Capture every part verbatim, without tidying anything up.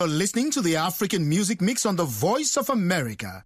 You're listening to the African Music Mix on the Voice of America.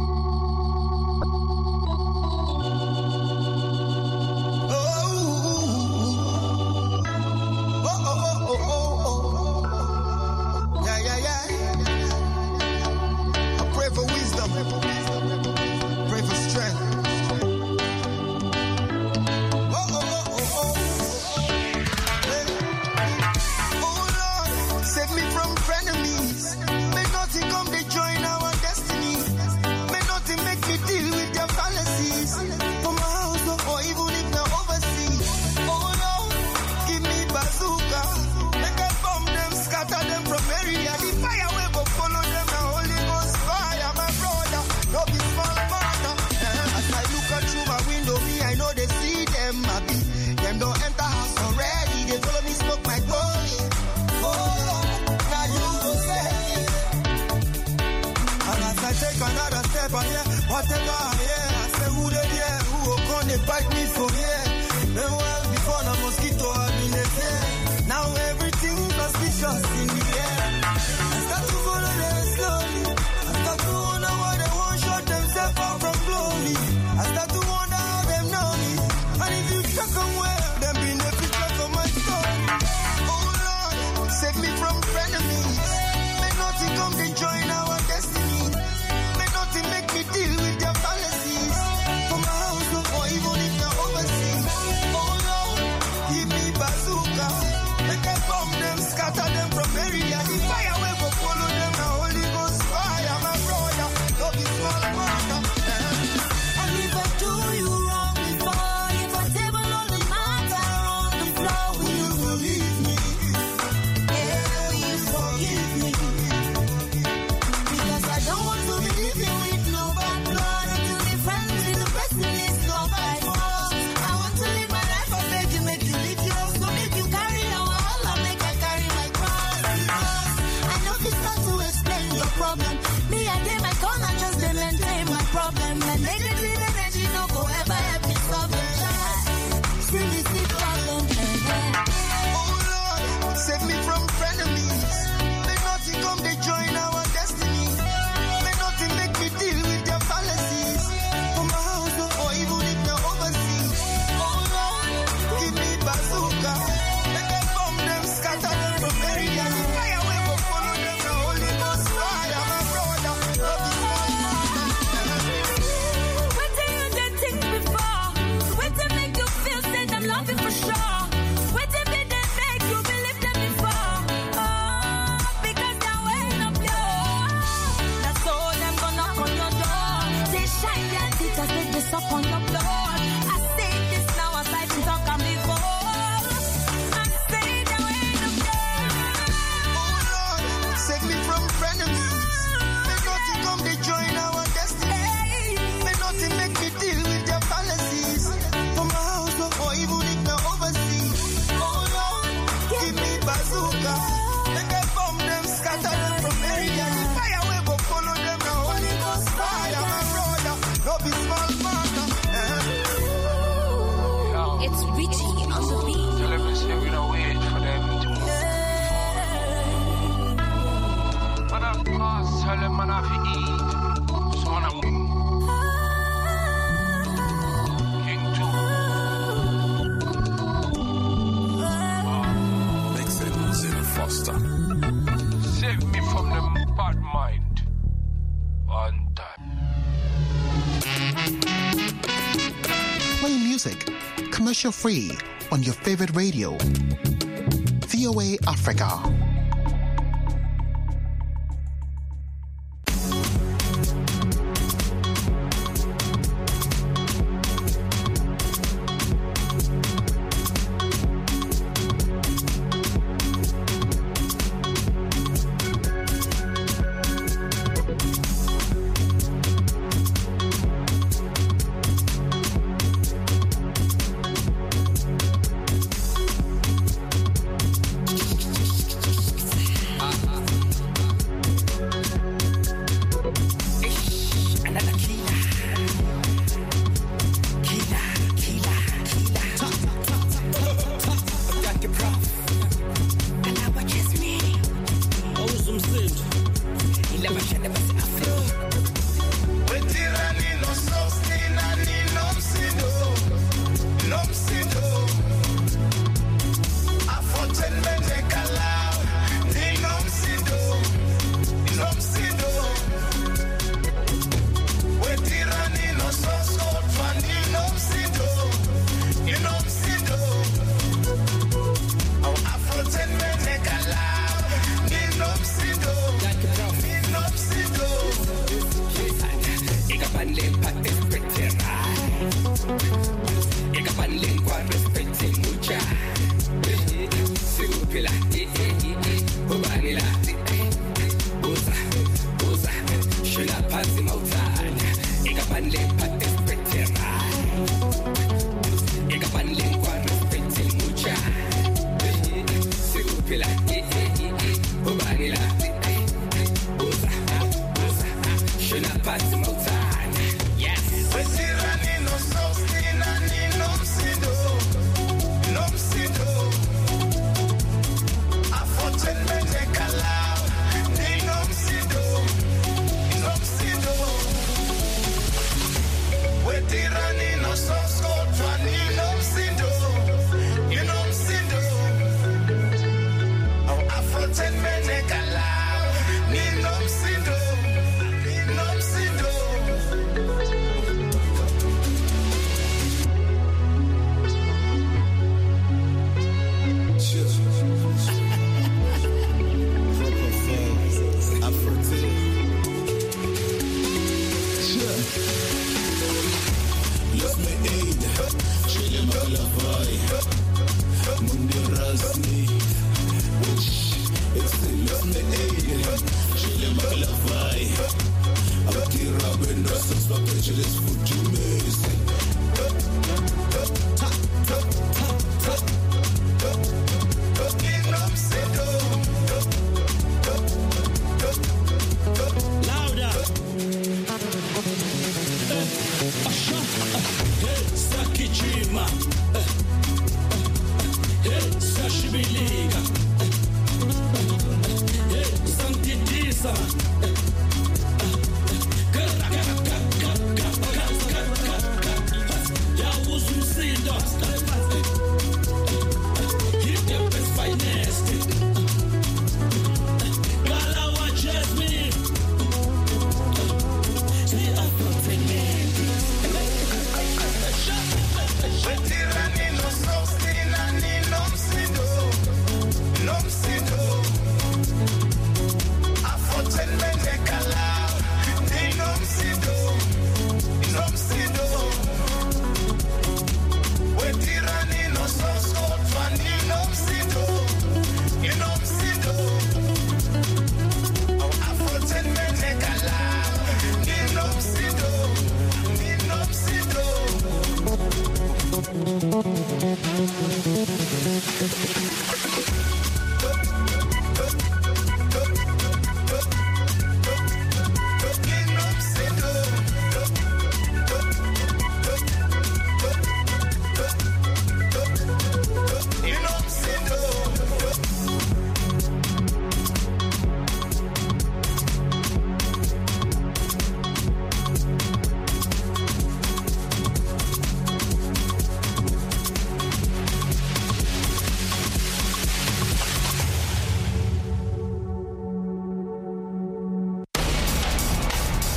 Free on your favorite radio. V O A Africa.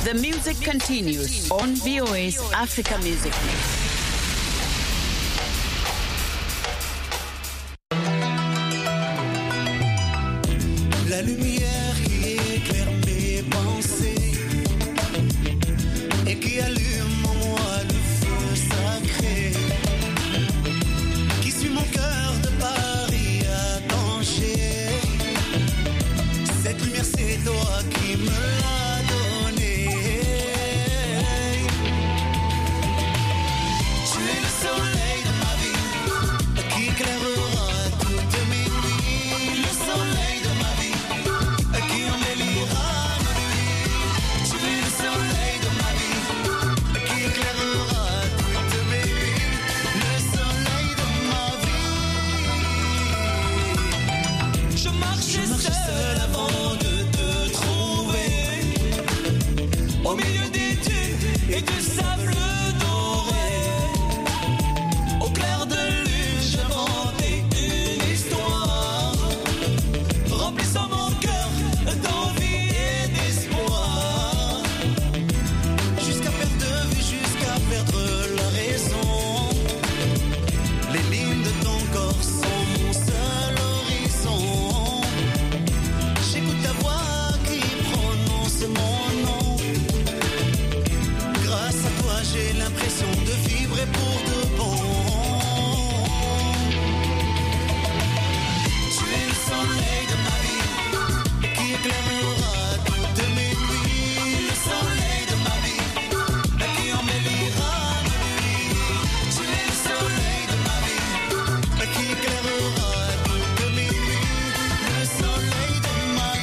The music continues on V O A's Africa Music Mix. La lumière qui éclaire mes pensées et qui allume en moi le feu sacré qui suit mon cœur de Paris à Tanger. Cette lumière c'est toi qui me l'as donnée. Tu es le soleil de ma vie qui éclairera toutes mes nuits. Le soleil de ma vie qui embellira nos nuits. Tu es le soleil de ma vie qui éclairera toutes mes nuits. Le soleil de ma vie. Je marchais seul avant de te trouver au milieu des dunes et du sable doré. Au clair de lune, j'inventais une histoire remplissant mon cœur d'envie et d'espoir. Jusqu'à perdre de vue, jusqu'à perdre la raison. Les lignes de ton corps sont mon seul horizon. J'écoute ta voix qui prononce mon nom. Grâce à toi, j'ai l'impression de vibrer pour de bon. Tu es le soleil de ma vie qui éclairera toutes mes nuits. Le soleil de ma vie qui embellira nos nuits. Tu es le soleil de ma vie qui éclairera toutes mes nuits. Le soleil de ma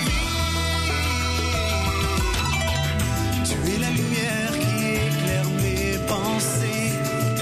vie. Tu es la lumière qui éclaire mes pensées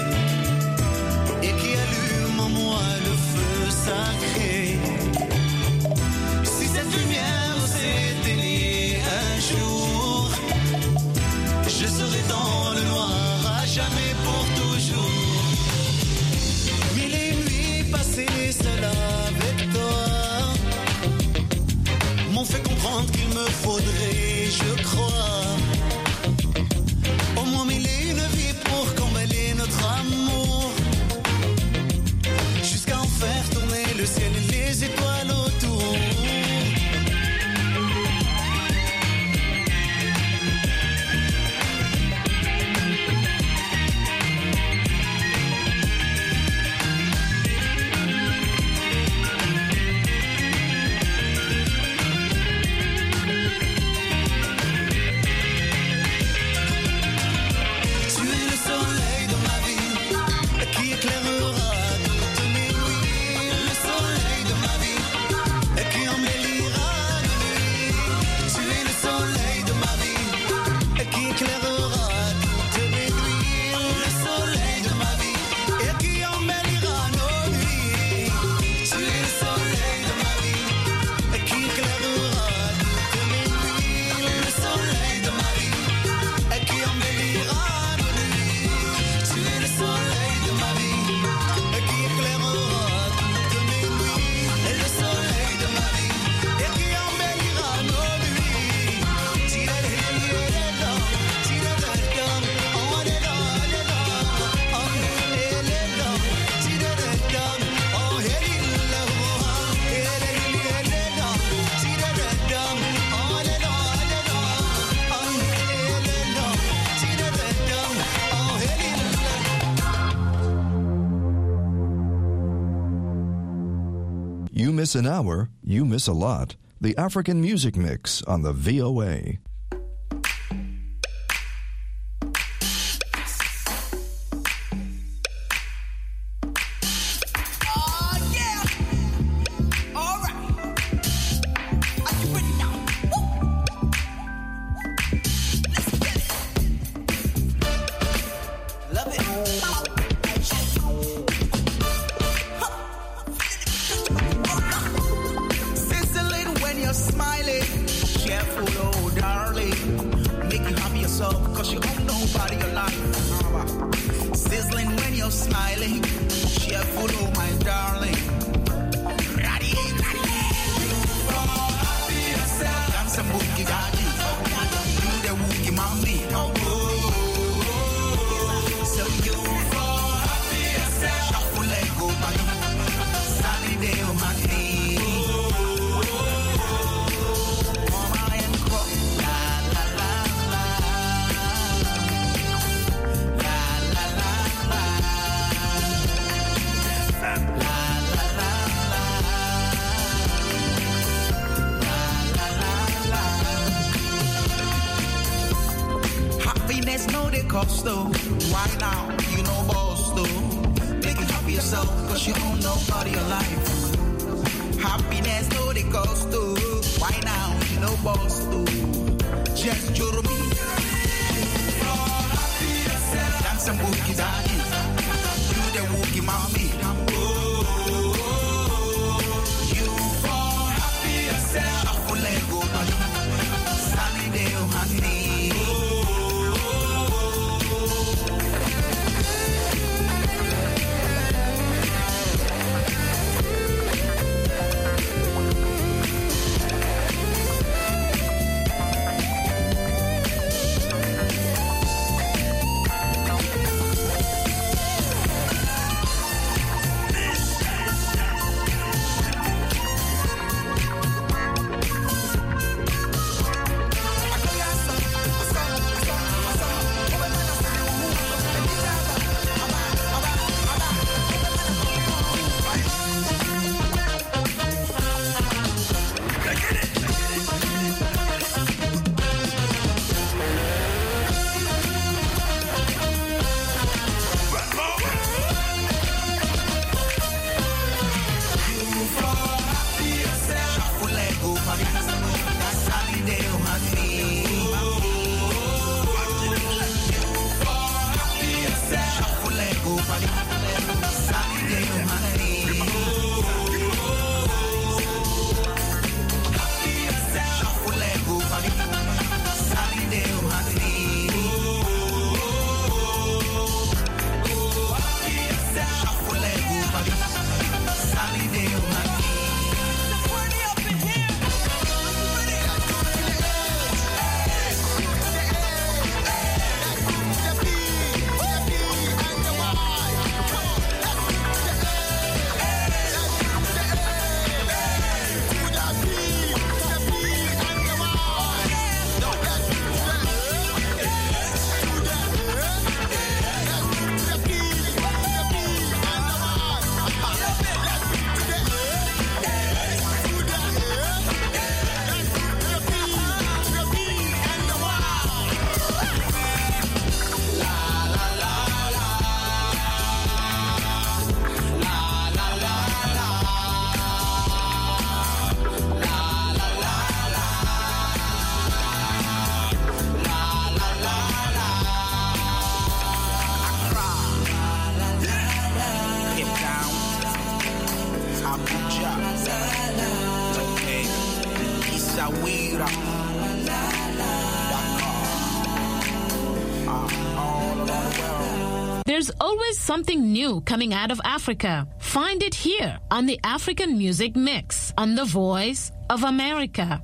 et qui allume en moi le feu sacré. Si cette lumière s'éteignait un jour, je serai dans le noir à jamais pour toujours. Mille et une nuits passées seul avec toi m'ont fait comprendre qu'il me faudrait, je crois, au moins mille et une vies pour combler notre amour, jusqu'à en faire tourner le ciel et les étoiles autour. Tu es le soleil de ma vie qui éclairera toutes mes nuits. Le soleil de ma vie qui embellira nos nuits. Tu es le soleil de ma vie qui éclairera toutes mes nuits. Le soleil de ma vie qui embellira nos nuits. Tu es le soleil de ma vie qui éclairera toutes mes nuits. Le soleil de ma vie qui embellira nos nuits. Tu es le soleil de ma vie qui éclairera toutes mes nuits. Le soleil de ma vie qui embellira nos nuits. Tira-la-la-la-la, tira-la-la-la, oh la-la, la-la, oh la-la, tira-la-la, oh la-la, la-la, tira-la-la, oh la-la, la-la, oh la-la, tira-la-la, oh la-la. You miss an hour, you miss a lot. The African Music Mix on the V O A. Oh yeah! All right. Are you ready now? Woo! Let's get it. Love it. Sizzling when you're smiling. Careful, oh darling. Make you happy yourself, cause you own nobody alive. Sizzling when you're smiling. Careful, oh my darling. Ready, ready. Oh, happy yourself. Dance a boogie, daddy. Do the woogie, mommy. me. Oh, oh, oh. So you fall happy yourself. Shuffle leg go back. Sunny day on my knee. Mama and crook. La la la la. La la la la. La la la la. Happiness no they cost though. Why now? You know boss though. Make you happy yourself cause you own nobody alive. Happiness no they cost though. Why now? You know boss though. Just juro me. You're happy yourself. Dance some wookie daddy. You the wookie mommy. Oh, oh, oh. You fall happy yourself. Shuffle leg go back. Sunny day oh honey. There's always something new coming out of Africa. Find it here on the African Music Mix on The Voice of America.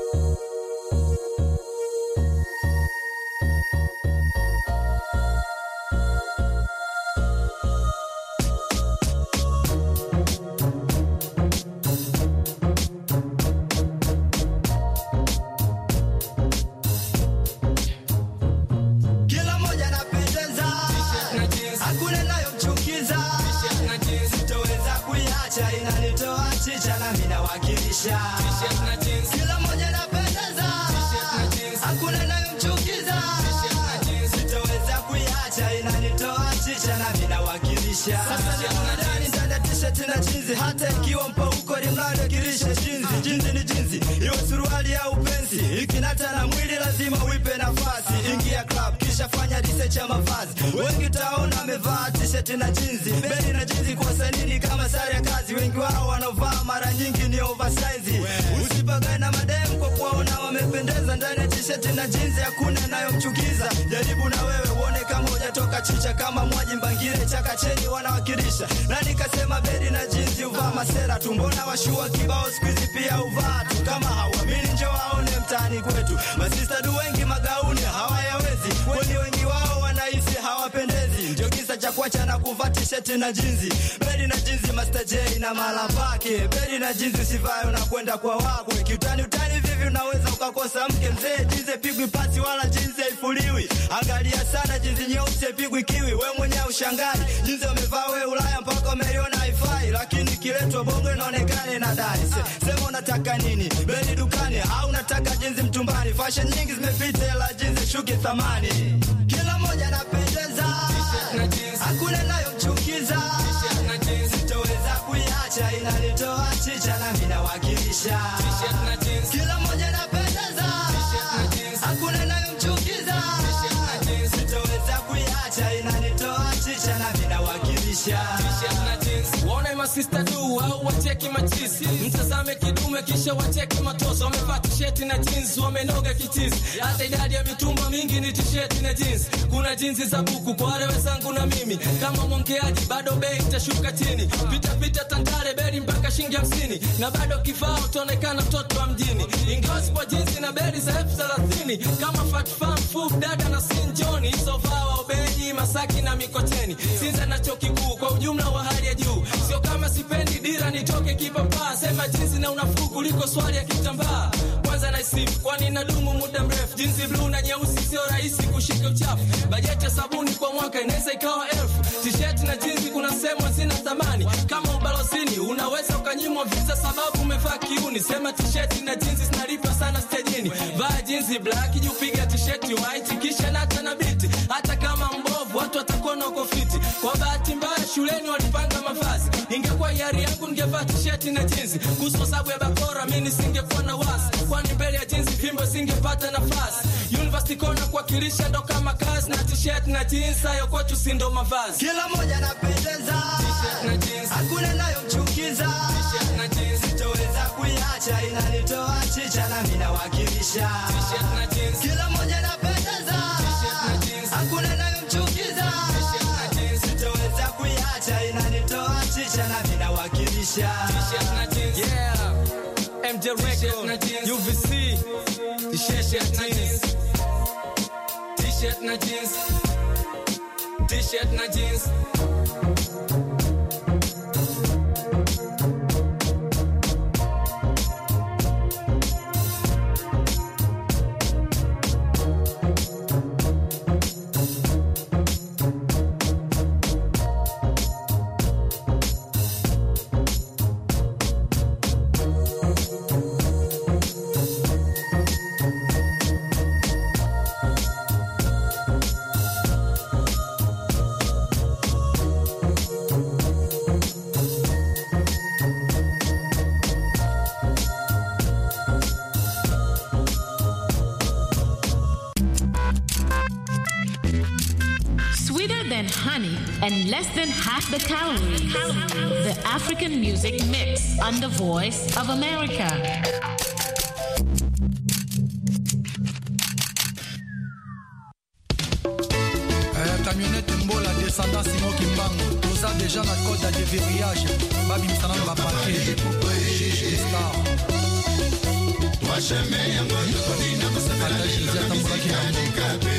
Kila moja napendeza, hakuna inayomchukiza. Sitaweza kuiacha, inanitoa chicha na ninawakilisha. Sasa niko ndani ndani t-shirt na jeans, hata ikiwa mpauko limlado kilisha jinzi. Jinzi ni jinzi, iwe suruali au pensi, ikinata na mwili lazima uipe nafasi. Ingia club kisha fanya research ya mavazi. Wengi taona amevaa t-shirt na jeans, beli na jeans kwa sanini kama sare ya kazi. Wengi wao wanaovaa mara nyingi ni oversize. Usipagae na madem kwa kuwaona wamependeza ndani ya t-shirt na jeans, hakuna inayomchukiza. Jaribu na wewe uone kama hujatoka chicha, kama mwaji mbangire chaka cheni wanawakilisha. Na nikasema beli na jeans uvaa masera tu, mbona washua kibao squeeze pia uvaa tu. Kama hawamini njoo waone mtaani kwetu, masista du wengi magauni hawayawezi. hawawezi, kwani wengi wao wanahisi hawapendezi. Ndio kisa cha kuacha na kuvaa t-shirt na jinzi. Beli na jinzi Master J na malapake. Beli na jinzi sivayo na kwenda kwa wakwe. Kiutani utani vivi unaweza ukakosa mke mzee. Jinzi pigwi pasi wala jinzi haifuliwi. Angalia sana jinzi nyeusi pigwi kiwi. We mwenyewe ushangai jinzi umevaa we Ulaya mpaka umeiona haifai. Lakini kiletwa bongo inaonekana inadai. Sema unataka nini? Beli dukani au unataka jinzi mtumbani? Fashion nyingi zimepita la jinzi shuki thamani. Kila moja anapendeza, hakuna nayomchukiza. Sitoweza kuiacha inanitoa chicha na mimi nawakilisha. Kila moja anapendeza, hakuna nayomchukiza. Sitoweza kuiacha inanitoa chicha na mimi nawakilisha. Waone masista tu au wacheki machisi. Mtazame kidume kisha wacheki matoso. Wamevaa t-shirt na jeans wamenoga kichizi. Hata idadi ya mitumba mingi ni t-shirt na jeans. Kuna jinsi za buku kwa wale wenzangu na mimi. Kama mwongeaji bado bei itashuka chini. Pita pita Tandale beli mpaka shilingi hamsini. Na bado kifaa utaonekana mtoto wa mjini. Ingawa kwa jinsi na beli za elfu thelathini. Kama Fat Farm, Food Dada na Sin John. Hizo vawa Ubeji, Masaki na Mikocheni. Sinza na Chuo Kikuu kwa ujumla wa hali ya juu. Sio kama sipendi dira nitoke kipapa. Sema jinsi na unafuu kuliko swali ya kitambaa. Kwanza na isifu kwani inadumu muda mrefu. Jinsi blue na nyeusi sio rahisi kushika uchafu. Bajeti ya sabuni kwa mwaka inaweza ikawa elfu. T-shirt na jinsi kuna sehemu zina thamani. Kama ubalozini unaweza ukanyimwa visa sababu umevaa kiuni. Sema t-shirt na jinsi zinalipa sana stejini. Vaa jinsi black jupiga t-shirt white kisha nata na biti. Hata kama mbovu watu watakuona uko fiti. Kwa bahati mbaya shuleni walipanga mavazi. Ingekuwa yari yangu ningevaa t-shirt na jinsi. Kuhusu sababu ya bakora mimi nisingekuwa na wasi. Kwani mbele ya jinsi fimbo singepata nafasi. University kona kuwakilisha ndo kama kazi. Na t-shirt na jinsi hayo kwetu si ndo mavazi. Kila moja anapendeza, t-shirt na jinsi. Hakuna nayomchukiza, t-shirt na jinsi. Sitoweza kuiacha inanitoa chicha na mimi nawakilisha. T-shirt na jinsi. Kila moja anapendeza, t-shirt na jinsi. Hakuna nayomchukiza, t-shirt na jinsi. Sitoweza kuiacha inanitoa chicha na mimi nawakilisha. T-shirt na jinsi. Yeah. M J Records, U V C. T-shirt na jinsi. T-shirt na jinsi. T-shirt na jinsi. Honey and less than half the calories. The African Music Mix on the Voice of America. Camionnette Mbola descendant Simon Kimbango. Tous a déjà la code à déverrouillage. Babi Msana va parquer. Star. Toi jamais un mot de Colina me s'appelle Gilles Tambouraki Namikabe.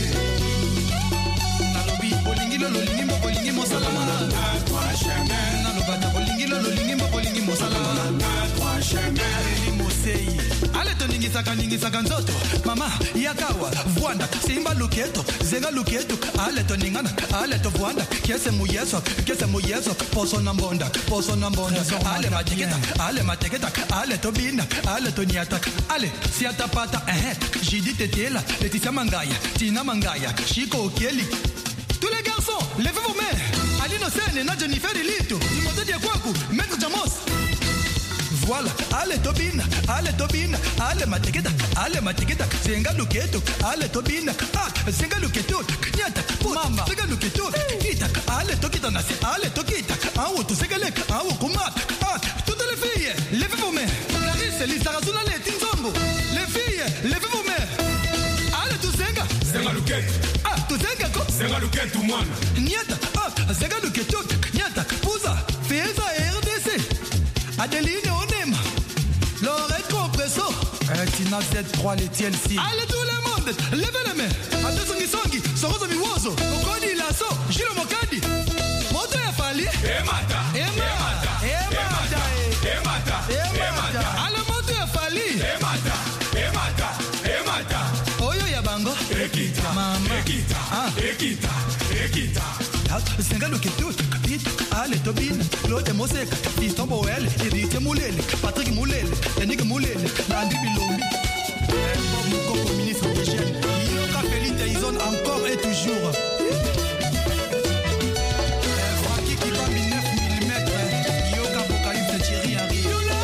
Nalobi Bolingilo Lolingimo Bolingimo Salama. Toi jamais. Nalobata Bolingilo Lolingimo Bolingimo Salama. Toi jamais. Limosei. Ale toningi saka ningi saka nzoto. Mama yakawa vuanda simba luketo zenga luketo ale toningana ale to vuanda kese muyeso kese muyeso poso nambonda poso nambonda ale matiketa ale matiketa ale to binda ale to nyata ale siata pata eh jidi tetela Laetitia Mangaya Tina Mangaya Chico Kelly. Tous les garçons levez vos mains. Alino Sene na Jennifer Lito Timothée Diakwaku Maître Jamos. Voilà, ale tobina, ale tobina, ale matiketa, ale matiketa, zenga luketo, ale tobina, ah, zenga luketo, nyata, mama, zenga luketo, kita, ale tokita nasi, ale tokita, awo tu segalek, awo kumat, ah, toutes les filles, levez vos mains. Clarisse, Lisa Razuna, les Tinzombo, les filles, levez vos mains. Ale tu zenga, zenga luketo, ah, tu zenga ko, zenga luketo mwana, nyata, ah, zenga luketo, nyata, puza, feza R D C, Adeline Onema, Lorette Compresso, euh, Tina Z trois, les T L C. Allez tout le monde, hostage. Levez les mains. Attention Songi, Sorozo Miwozo, Okodi Lasso, Gilo Mokadi. Moto ya Fali. Emata. Emata. Emata. Emata. Emata. Ale moto ya Fali. Emata. Emata. Emata. Oyo ya bango. Ekita. Mama. Ekita. Ah. Ekita. Ekita. Sengalo kitutu kapita ale tobina lote moseka kapita boele irite mulele Patrick mulele Yannick mulele Nandi Bilombi Bob Mukoko ministre des jeunes Yoka Felite Izon encore et toujours Francky qui va neuf millimètres Yoka Bocalypse Thierry Henry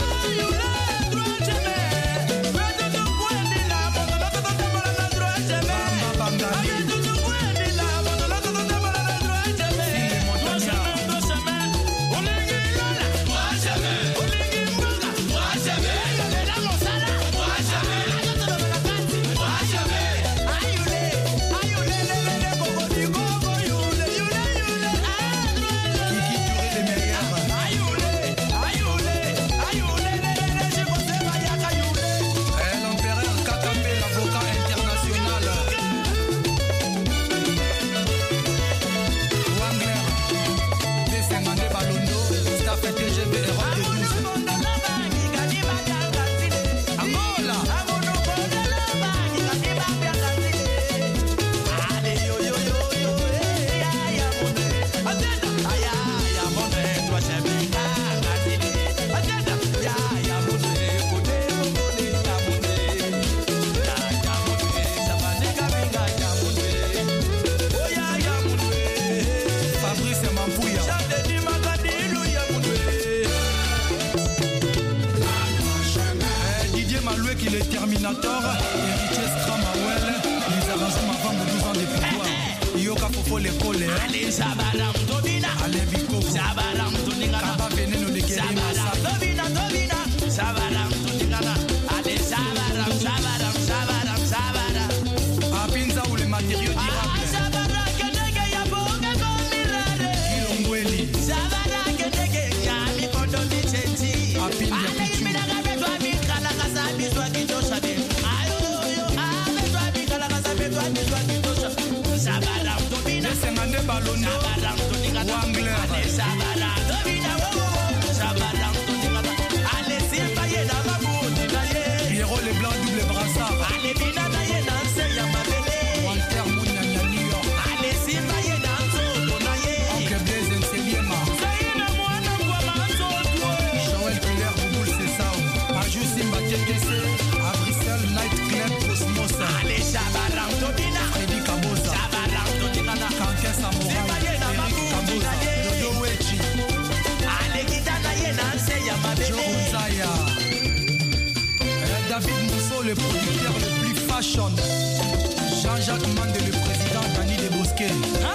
le producteur le plus fashion. Jean-Jacques Mande, le président Dani de Bosquet.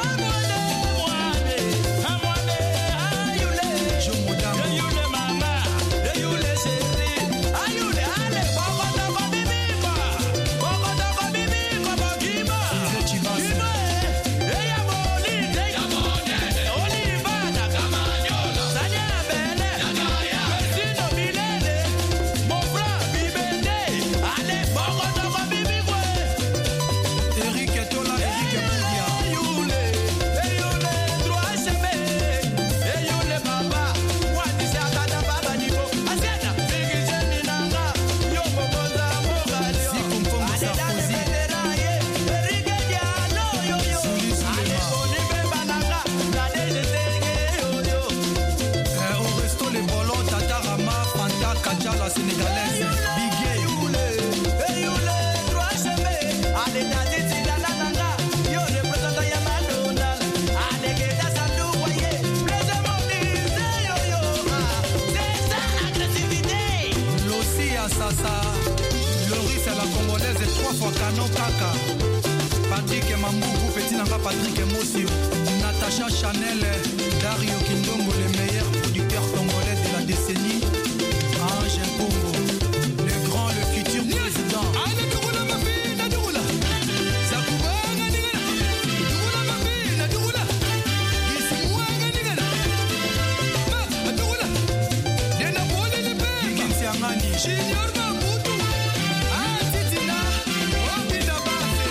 Patrick Emosio, Natacha Chanel, Dario Kindongo, les meilleurs producteurs congolais de la décennie. Ange Congo, le grand, le futur président. Junior Maputo, ah Titina, Obida Base.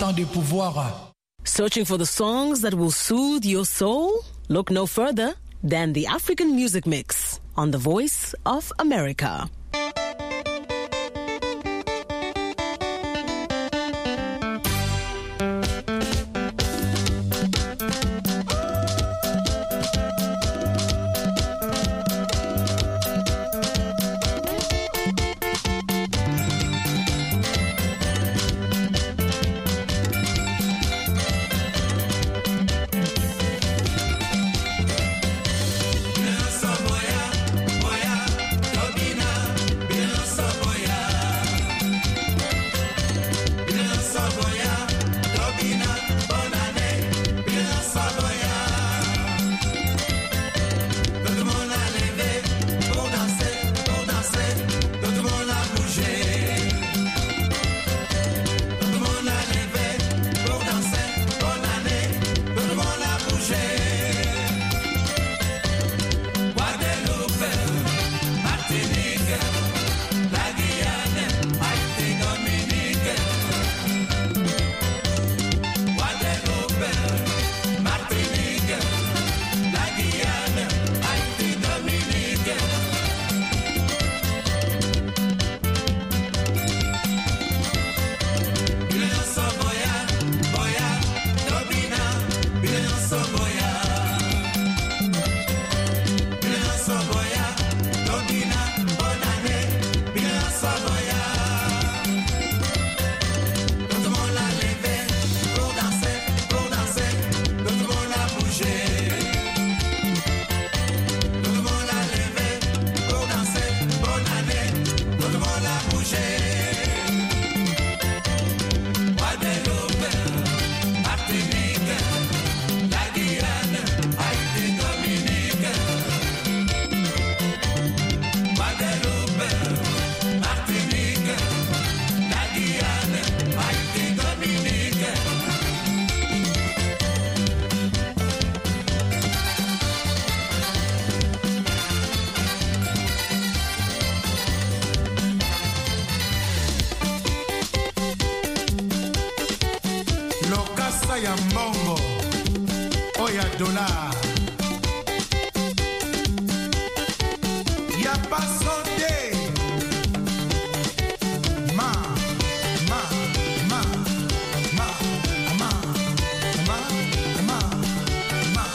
autant de pouvoir. Searching for the songs that will soothe your soul? Look no further than the African Music Mix on The Voice of America. Ya mbongo oya dollar ya pasonde ma ma ma ma ma ma ma ma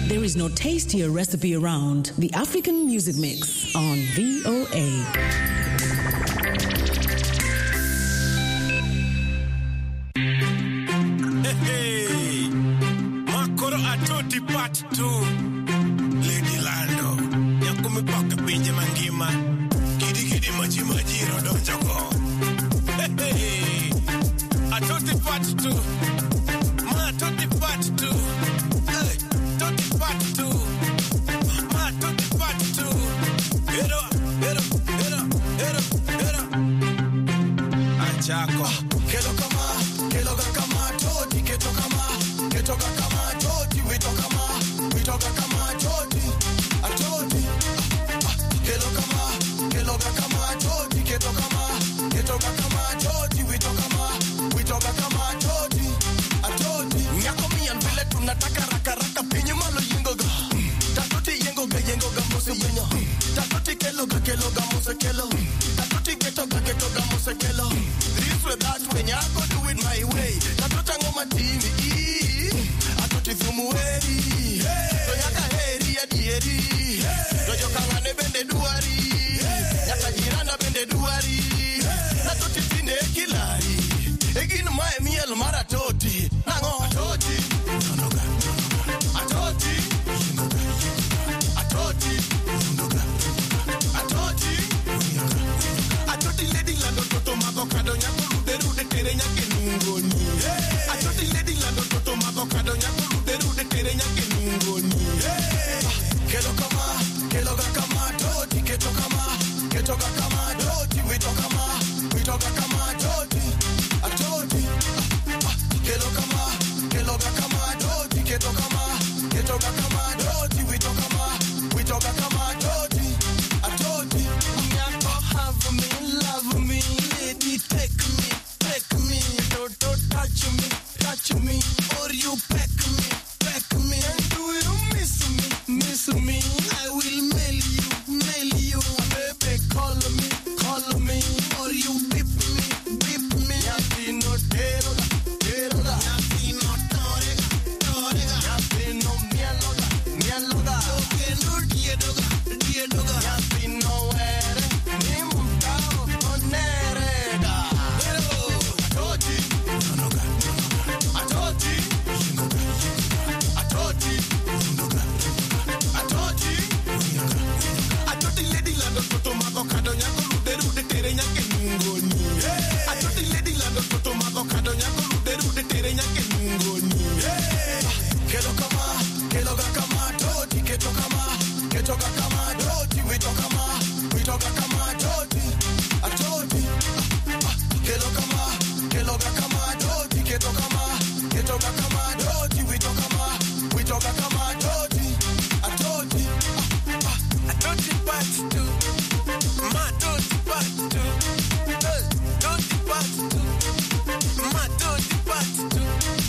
There is no tastier recipe around. The African Music Mix on V O A. Part two, Lady Lando, Yakumi Paka Pinja Mangima, Kidi Kidi Maji Maji Rodon Joko. Hey, I told the part two, Ma told the part two, hey, told the part two, Ma told the part two. Get up, get up, get up, get up, get up. Achako, Kelo Kama, Kelo Kama, Toti, Keto Kama, Keto Kama, Toti, we talk Kama. Toka kama toti, a toti. Kelo kama, kelo kama toti, keto kama, keto kama toti, we toka kama, we toka kama toti, a toti. Nyako mian vile tunataka raka raka pinyo malo yengo ga. Tatoti yengo ga yengo ga mose pinyo. Tatoti kelo ga kelo ga mose kelo. Tatoti keto ga keto ga mose kelo. This way that way, nyako do it my way. Tatota ngoma timi, atoti thumu way. Dojo kangane bende duari, yaka jirana bende duari, na toti tine kilari, egin mae miel mara toti, nango atoti, nonoga, atoti, atoti, nonoga, atoti, atoti lady lando toto mago kado nyako rude rude tere nyake nungoni, atoti lady lando toto mago kado nyako rude rude tere nyake nungoni. Kelo kama, kelo kama, toti, keto kama, keto kama, toti, we talk kama, we talk kama, toti, a toti. Kelo kama, kelo kama, toti, keto kama, keto kama, toti, we talk kama, we talk kama, toti, a toti. Nyako have me, love me, lady take me, take me, don't touch me, touch me, or you peck me, peck me, and do you miss me? Miss me, I will mail you, mail you, baby, call me, call me, or you beep me, beep me. Yati no teroga, teroga, yati no torega, torega, yati no mieloga, mieloga, toke no diedoga, diedoga, yati no ere, ni mutao, onerega. Pero, atoti, nonoga, atoti, atoti, nonoga. Atoti lady lando toto mago kado nyako rude rude tere nyake nungoni. Atoti lady lando toto mago kado nyako rude rude tere nyake nungoni. Kelo kama, kelo kama toti, keto kama, keto kama toti, we talk kama, we talk kama toti, atoti. Kelo kama, kelo kama toti, keto kama, keto kama toti, we talk kama, we talk kama toti, atoti. Atoti part two, ma toti part two, toti part two, ma toti part two.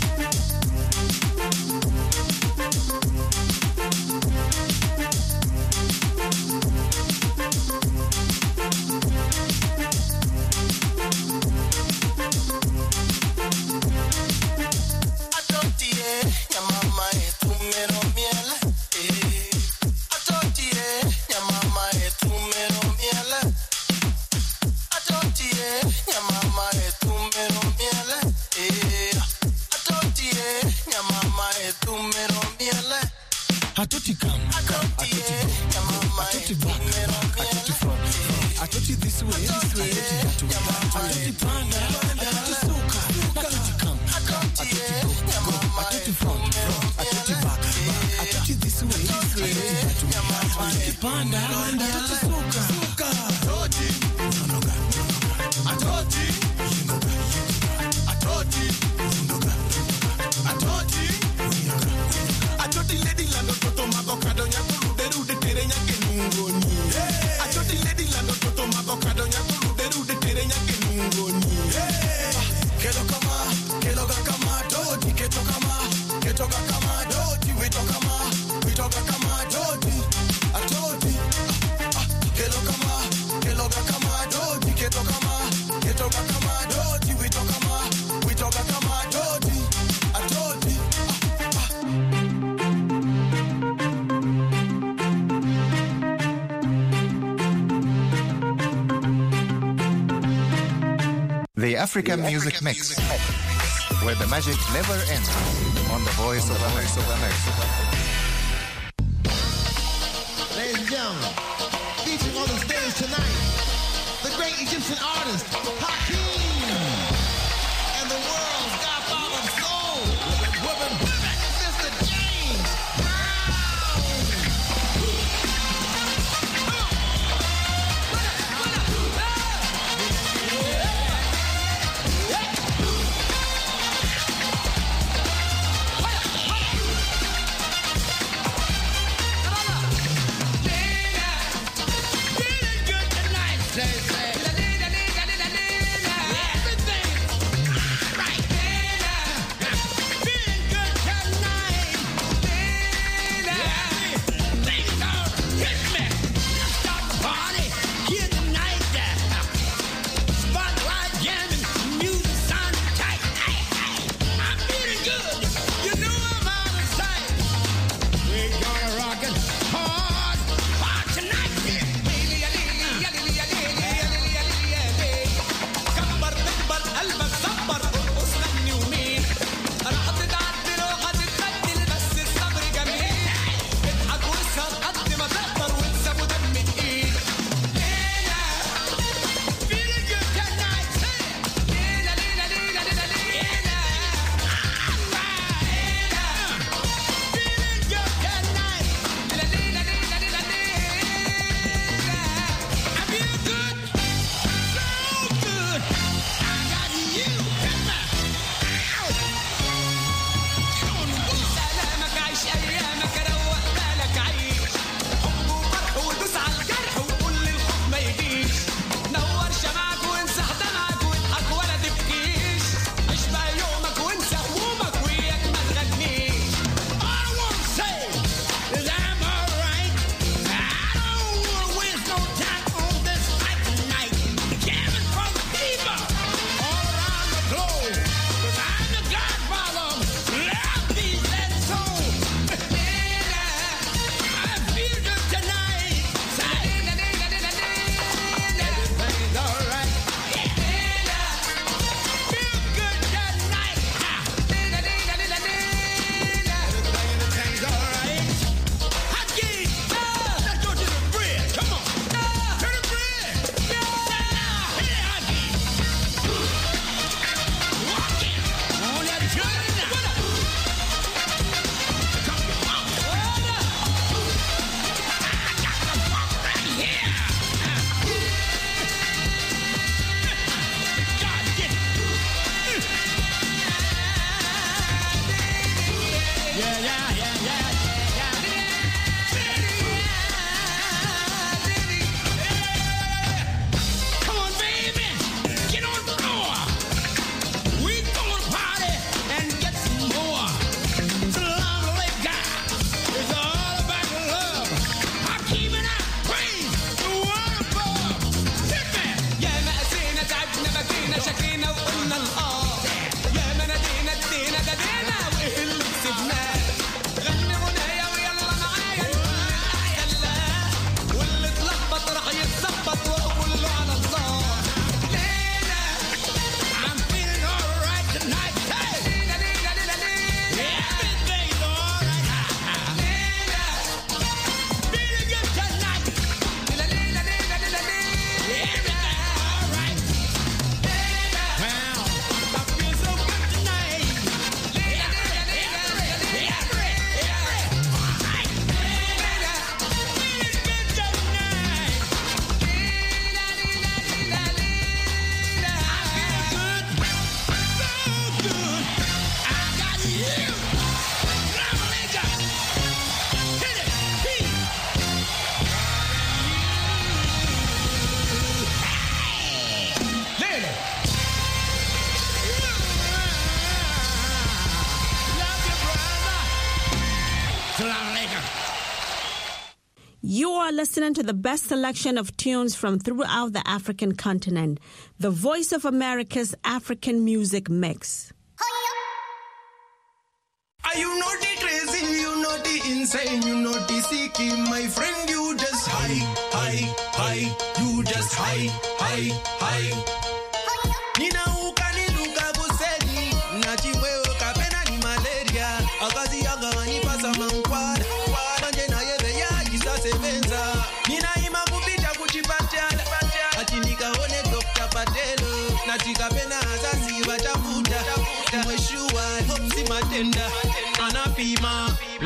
Atoti eh, ya mama eh, tumero miele eh. Atoti eh, ya mama eh, tumero miele. Atoti eh, ya mama eh, tumero miele eh. Atoti eh, ya mama eh, tumero miele. Atoti come, atoti eh, ya mama eh, tumero miele. Atoti this way, this way, atoti panda, atoti suka, atoti come, atoti eh, ya mama atoti front, front, atoti back, back, atoti this way, this way, atoti panda, atoti suka, suka, atoti, nonoga, atoti, atoti, nonoga, atoti, atoti lady lando toto mago kado nyako rude rude tere nyake nungoni. Atoti lady lando toto mago kado nyako rude rude tere nyake nungoni. Kelo kama, kelo kama toti, keto kama, keto kama toti, we talk kama, we talk kama toti, atoti. The African Music Mix, where the magic never ends, on the Voice of America. Ladies and gentlemen, featuring on the stage tonight, the great Egyptian artist, Hakeem, and the world's godfather of soul, Woman, Mister James You are listening to the best selection of tunes from throughout the African continent. The Voice of America's African Music Mix. Are you naughty crazy, you naughty insane, you naughty sicky, my friend, you just high, high, high, you just high, high, high. You know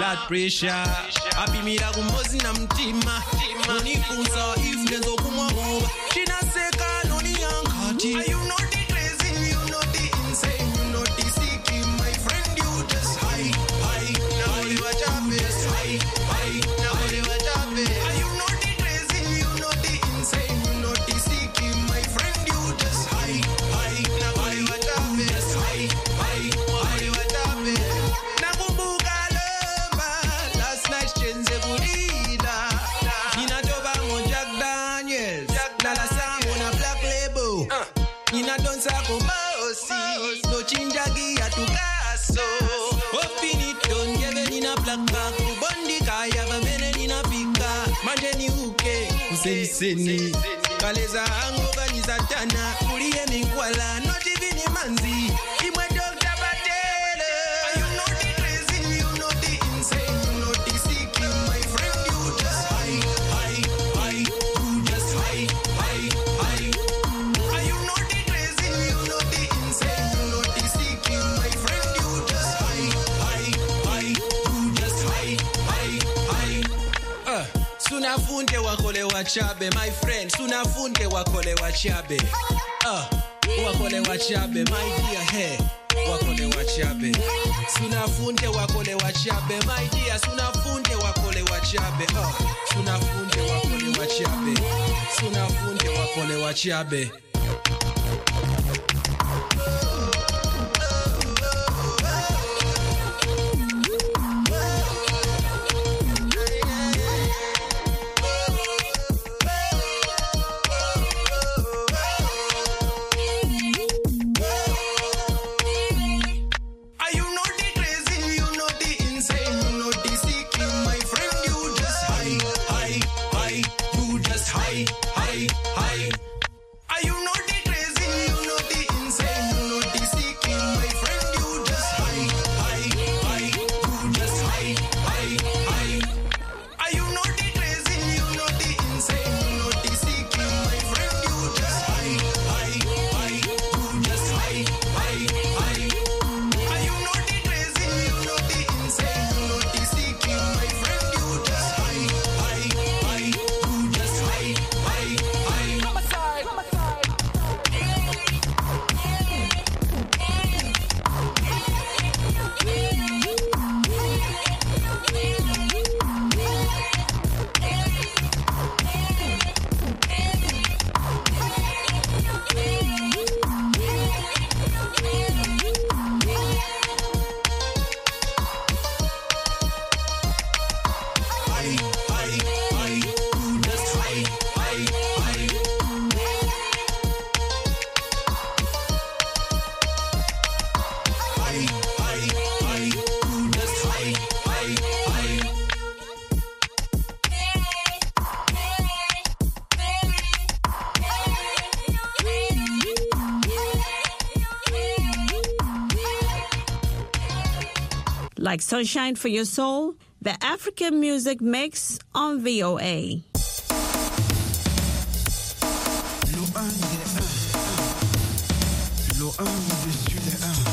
blood pressure apimira kumozi na mtima unifunza if nezo kumwaoba chinaseka noni yankati. Are you not the crazy, you not the insane, you not the sick, my friend, you just high, high, now you are Chavez, high, high, now you are Chavez. Are you not the crazy, you not the insane, you not the sick, my friend, you just high, high, now you are Chavez, high, high, now you are Chavez. Nakumbuka lomba, last night chenze kulila, ninatoba mo Jack Daniels, Dala Sango na Black Label, nina donsa kumosi, no chinjagi ya tukaso, opinito ngebe nina plaka, kubondi kaya vamene nina pika, manje ni uke, kuseni seni, kaleza ango ganiza tana, kuliye minkwala, noti vini manzi, imwe Doctor Patele. Are you not the crazy, you not the insane, you not the sick, my friend, you just high, high, high, you just high, high, high. Are you not the crazy, you not the insane, you not the sick, my friend, you just high, high, high, you just high, high, high. Uh, Sunafunde wakole wachabe, my friend, Sunafunde wakole wachabe. Uh, wakole wachabe, my dear, hey, wakole wachabe. Sunafunde wakole wachabe, my dear, Sunafunde wakole wachabe. Uh, Sunafunde wakole wachabe, Sunafunde wakole wachabe. Are you not the crazy, you not the insane, you not the sick, my friend, you just high, high, high, you just high, high, high. Are you not the crazy, you not the insane, you not the sick, my friend, you just high, high, high, you just high, high, high. Are you not the crazy, you not the insane, you not the sick, my friend, you just high, high, high, you just high, high, high. Are you not the crazy, you not the insane, you not the sick, my friend, you just high, high, high, you just high, high, high. Come aside, come aside. High, high, high, you just high, high, high. High, high, high, you just high, high, high. Like Sunshine for Your Soul, the African Music Mix on V O A. Lo un, il est un. Lo un, je suis le un.